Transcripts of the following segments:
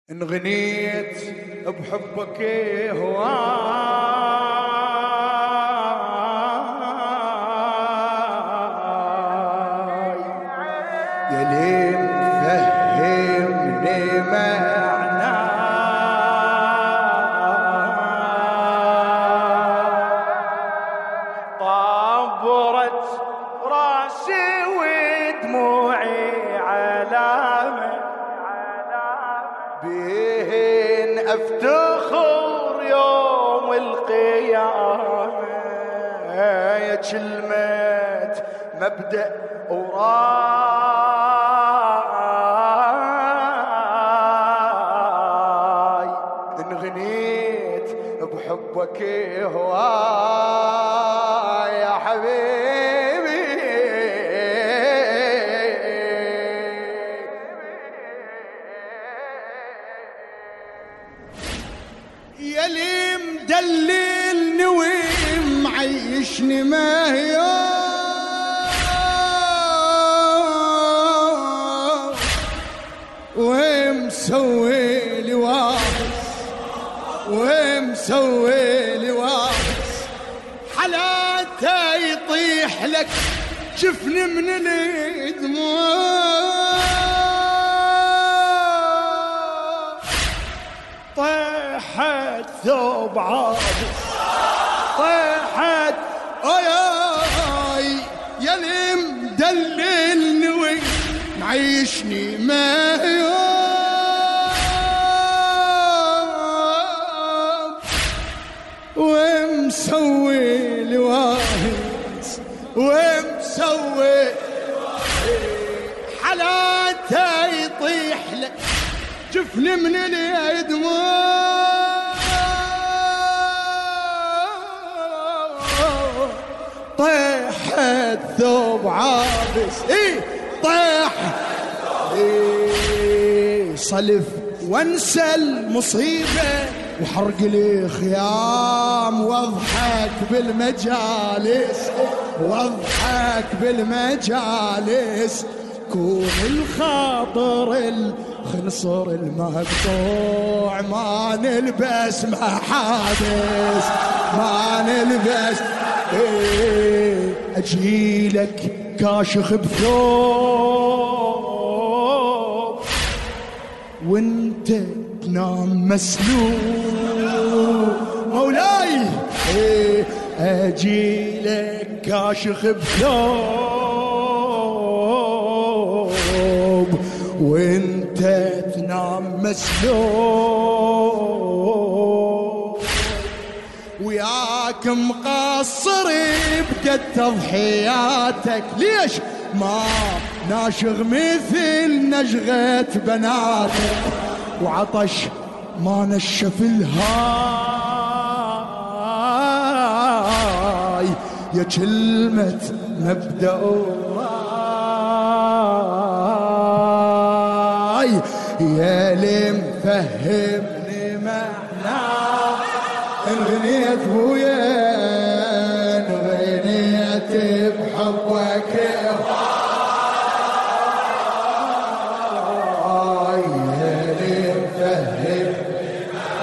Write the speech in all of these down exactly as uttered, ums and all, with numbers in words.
انغنيت بحبك هواي يا ليه مفهمني معناه طبرت راسي ودموعي علامة بهن افتخر يوم القيامة يا كلمة مبدأ وراي انغنيت بحبك هواي يا حبيبي يلي مدللني ومعيشني ما هي ومسوي لي واحس ومسوي لي واحس حلاته يطيح لك جفني من الدموع طيحت ثوب عابس طيحت اي يلي مدللني ومعيشني ما يوم ومسوي لي واهس ومسوي حلاته يطيح لك جفني من الدموع طيحت ثوب عابس اي طيح اي صلف وانسى المصيبة وحرق لي خيام واضحك بالمجالس واضحك بالمجالس كون الخاطر الخنصر المقطوع ما نلبس محابس ما نلبس ايه اجيلك كاشخ بثوب وانت تنام مسلوب مولاي ايه اجيلك كاشخ بثوب وانت تنام مسلوب وياك مقصر بقد تضحياتك ليش ما ناشغ مثل نشغة بناتك وعطش ما نشف الهاي يا كلمة مبدأ راي يا اللي مفهمني معناه انغنيت بويا انغنيت بحبك هواي يا اللي مفهمني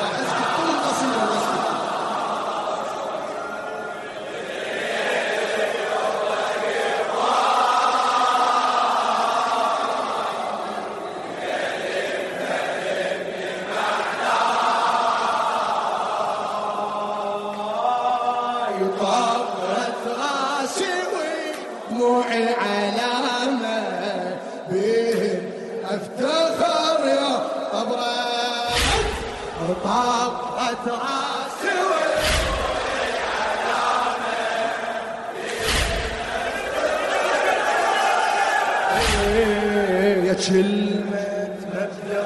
طبرت راسي ودموعي علامة بهم افتخر يا طبرت طبرت راسي ودموعي علامة بهم يا كلمة مبدأ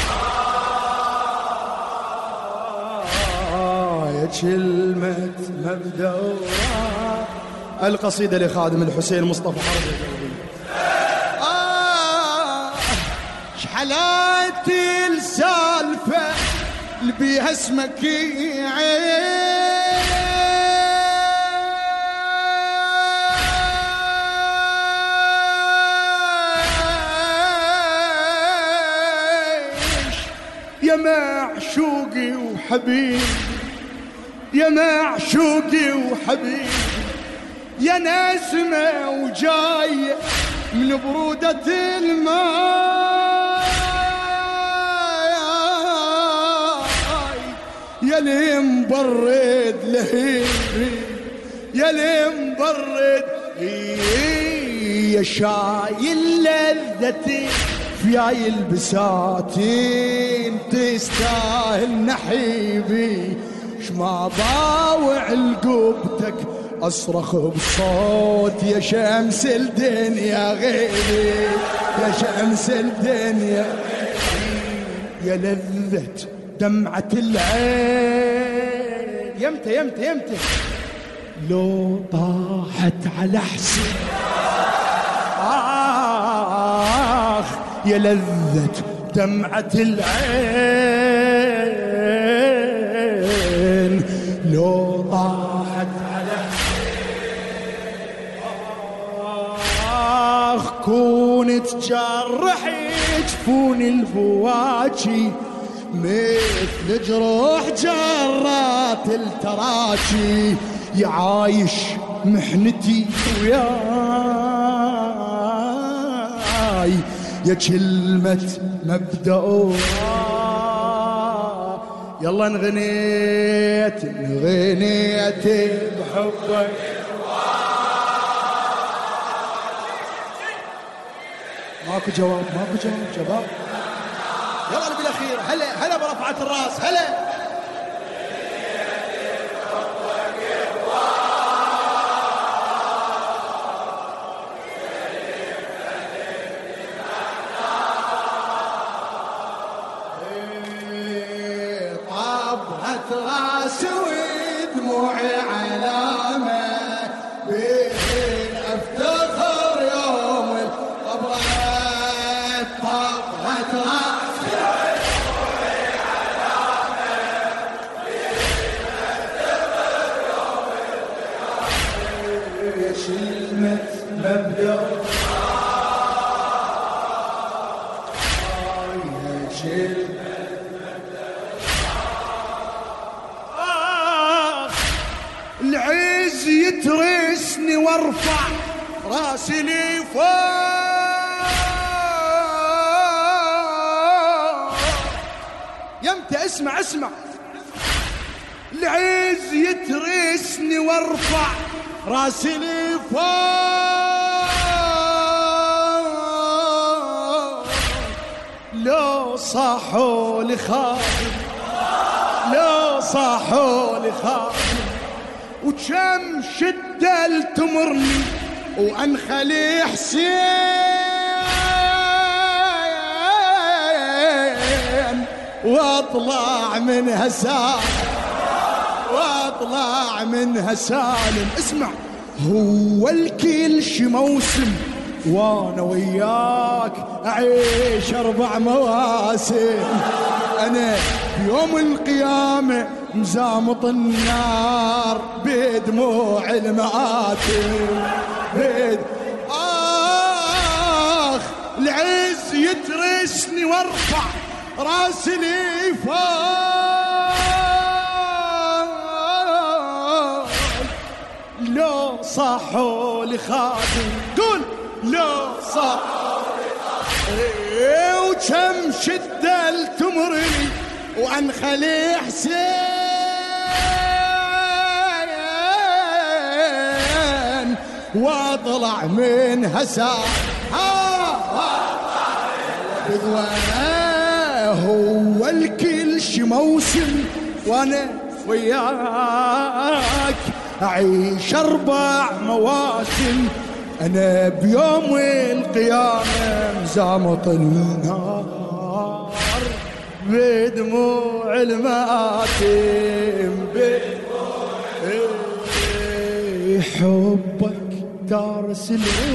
يا كلمة مبدأ القصيدة لخادم الحسين مصطفى حرب آه شحلاتي السالفة اللي بيها اسمك عيش يا معشوقي وحبيبي، يا معشوقي وحبيبي، يا نسمة وجاية من برودة الماء، يا اللي مبرد لهيبي، يا اللي مبرد، يا شايل لذتي في هاي البساتين، تستاهل نحيبي، شما ضاوع لقبتك أصرخ بصوت، يا شمس الدنيا غيبي، يا شمس الدنيا، يا لذة دمعة العين، يمتى يمتى يمتى لو طاحت على حسين، آخ يا لذة دمعة العين، لو طاحت على حسين، آخ كون تجرح جفون الفواجي مثل جروح جرات التراشي، يعايش محنتي وياي، يا كلمة مبدأ، يلا انغنيت انغنيت بحبك، ماكو جواب ماكو جواب شباب، يلا اللي بالاخير، هلا هلا برفعة الراس، هلا راس ودموعي علامة، بين افتخر يوم القبرات، طبعت راس ودموعي علامة، بين افتخر يوم القبرات، يا شلمة مبدأ، يا شلمة العز يترسني وارفع راسي لي فوق، يمتى اسمع اسمع، العز يترسني وارفع راسي لي فوق، لو صاحوا لخاطر، لو صاحوا لخاطر، وكم شدة التمرني وأنخلي حسين، واطلع منها سالم، واطلع منها سالم، اسمع هو الكل شي موسم، وانا وياك اعيش اربع مواسم، انا بيوم القيامة مزامط النار بدموع المآتم، بد آخ العز يترسني وارفع راسي لي فوق، لو صاحوا لخادم، قول لو صاحوا لخادم، وكم شدة التمرني وأنخلي حسين، واطلع من هسار، هو الكل شي موسم، وانا وياك اعيش اربع مواسم، انا بيوم القيامة مزامط النار بدموع المآتم، حبك دارس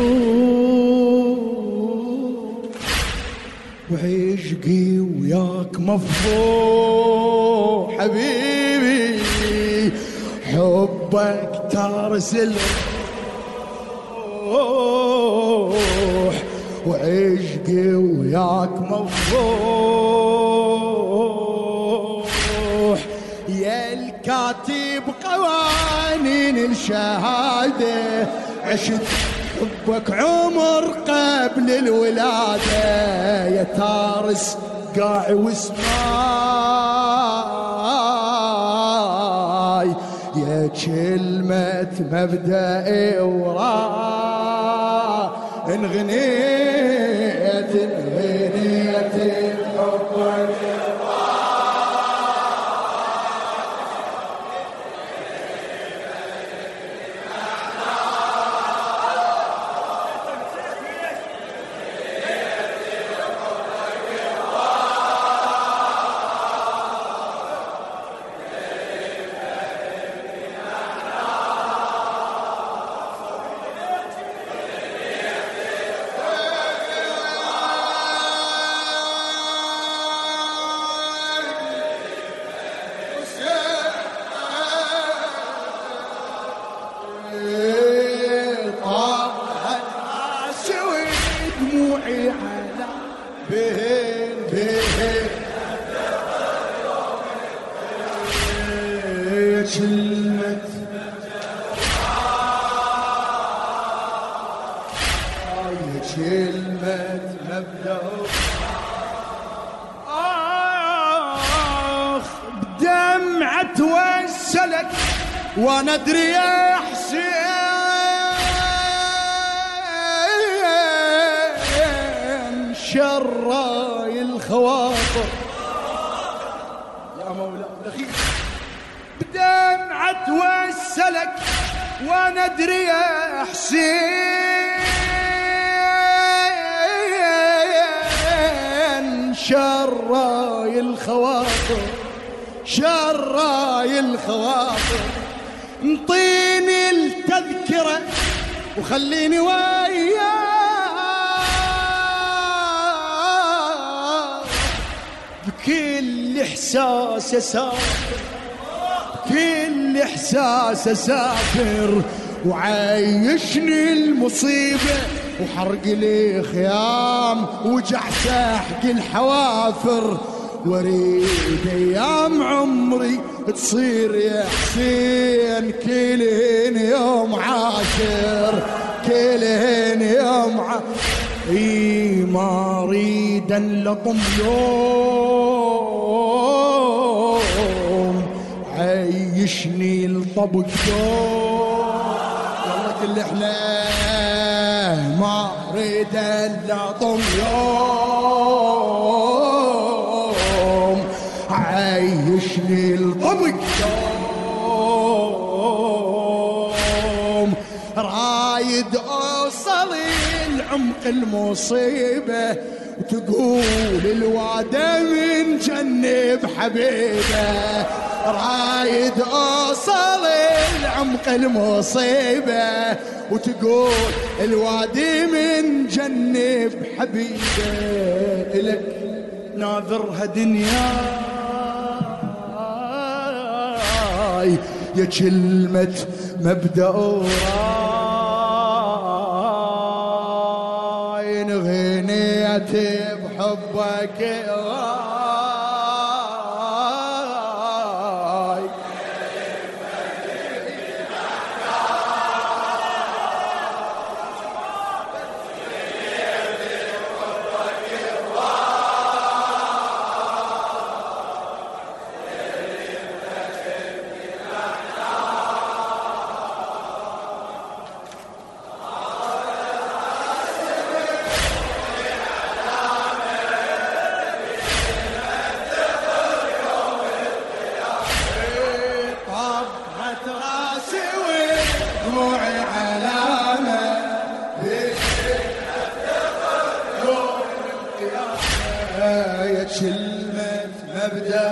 الروح، وعشقي وياك مفروح حبيبي، حبك دارس الروح، وعشقي وياك مفروح. كاتب قوانين الشهادة، عشت حبك عمر قبل الولادة، يا تارس قاعي واسماي، يا كلمة مبدأ وراه، انغنيت انغنيت حبك بهن بهن كلمة كلمة مبدأ آخ بدمعة توسلك وانا ادري يا حسين شراي الخواطر يا مولاي بدمعة توسلك وانا ادري يا حسين شراي الخواطر شراي الخواطر انطيني التذكرة وخليني وياك بكل احساس اسافر بكل احساس اسافر وعيشني المصيبة وحرق لي خيام وجع ساحق الحوافر واريد ايام عمري تصير يا حسين كلهن يوم عاشر كلهن يوم عاشر اي ما اريد لطم يوم عيشني الطبق يوم والله كل احنا ما اريد لطم يوم عيشني الطبق يوم رايد اوصل العمق المصيبة وتقول الوادة من جنب حبيبه رايد اوصل العمق المصيبة وتقول الوادي من جنب حبيبه إلك ناظرها دنياي يا كلمة مبدأ راي انغنيت بحبك كلمة مبدأ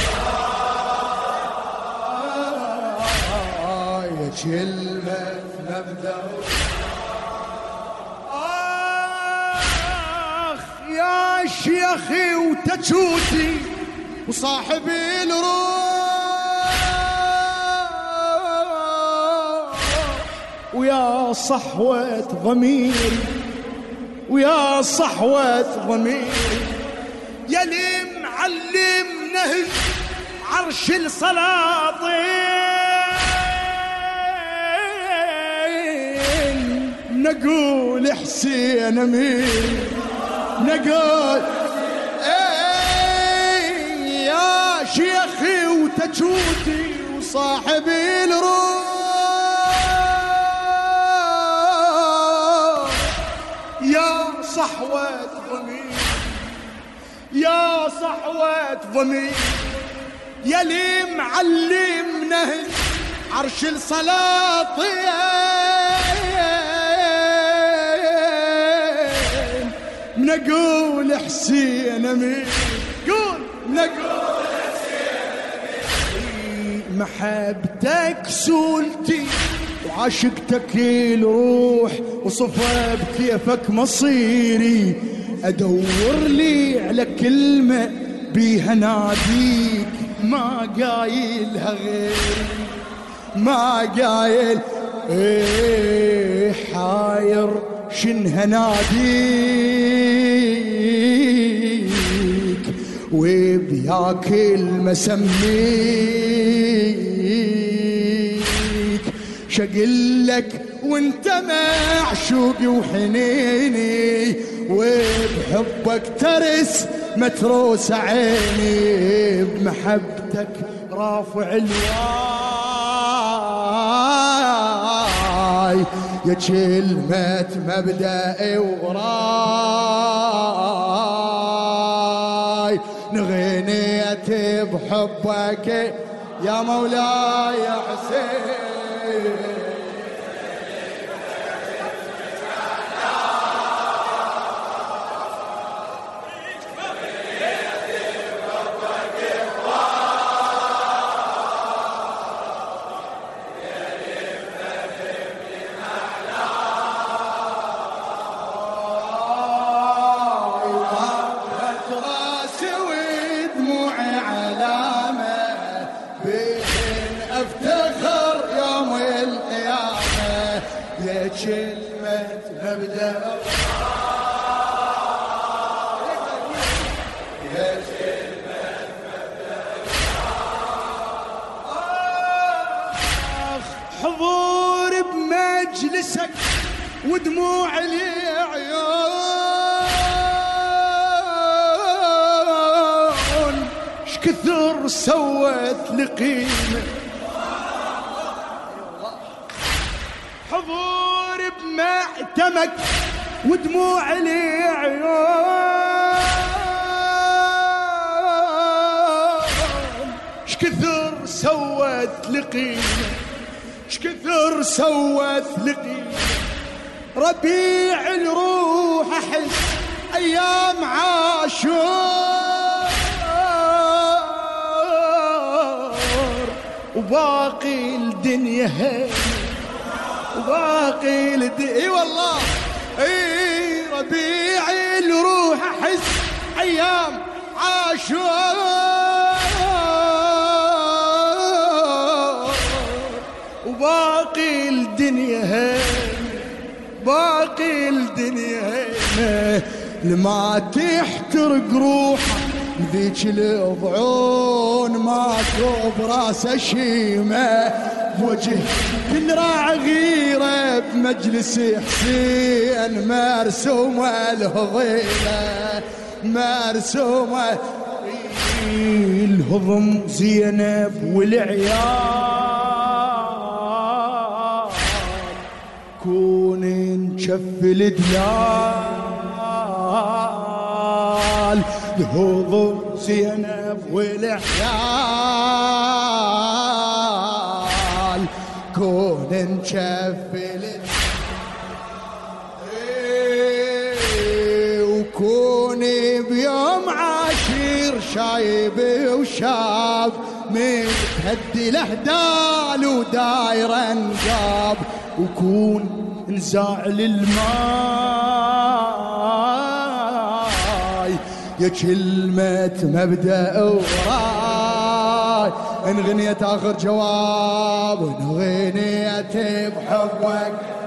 يا كلمة مبدأ آخ يا شيخي وتجوتي وصاحبي الروح ويا صحوة ضميري ويا صحوة ضميري يلي معلم نهج عرش السلاطين نقول حسين أمين نقول ايه يا شيخي وتجودي وصاحبي الروح يا صحوة ضمير يا صحوة ضمير يلي معلمنا عرش السلاطين نقول حسين أمين قول نقول حسين أمين محبتك سولتي وعشقتك الروح وصفى بكيفك مصيري أدور لي على كلمة بيها ناديك ما قايلها غير ما قايل ايه حاير شنها ناديك وبيا كلمة سميك شقلك وانت معشوقي وحنيني وبحبك ترس متروس عيني بمحبتك رافع الواي يا كلمة مبدأ وراي نغنيت بحبك يا مولاي يا حسين كلمة مبدأ يا كلمة مبدأ حضور بمجلسك ودموع العيون شكثر سوت لقيمة حضور بمعتمك ودموع العيون شكثر سوت لقيمة شكثر سوت لقيمة ربيع الروح أحس أيام عاشور وباقي الدنيا هي وباقي الدنيا اي والله اي ربيع الروح احس ايام عاشور وباقي الدنيا هين باقي الدنيا هين لما تحترق روحه ذيك الضعون ماكو براسه شيمه بوجه تنراع غيره بمجلس حسين مرسومه الهضيله مرسومه الهضم زينب والعيال كون نشف الديال الهضم زينب والعيال كون نشفل ايه وكوني بيوم عاشر شايب وشاب متهدي الاهدال وداير انقاب وكون نزاعل الماي يا كلمة مبدأ وراي ان غنيت اخر جواب وان غنيت بحبك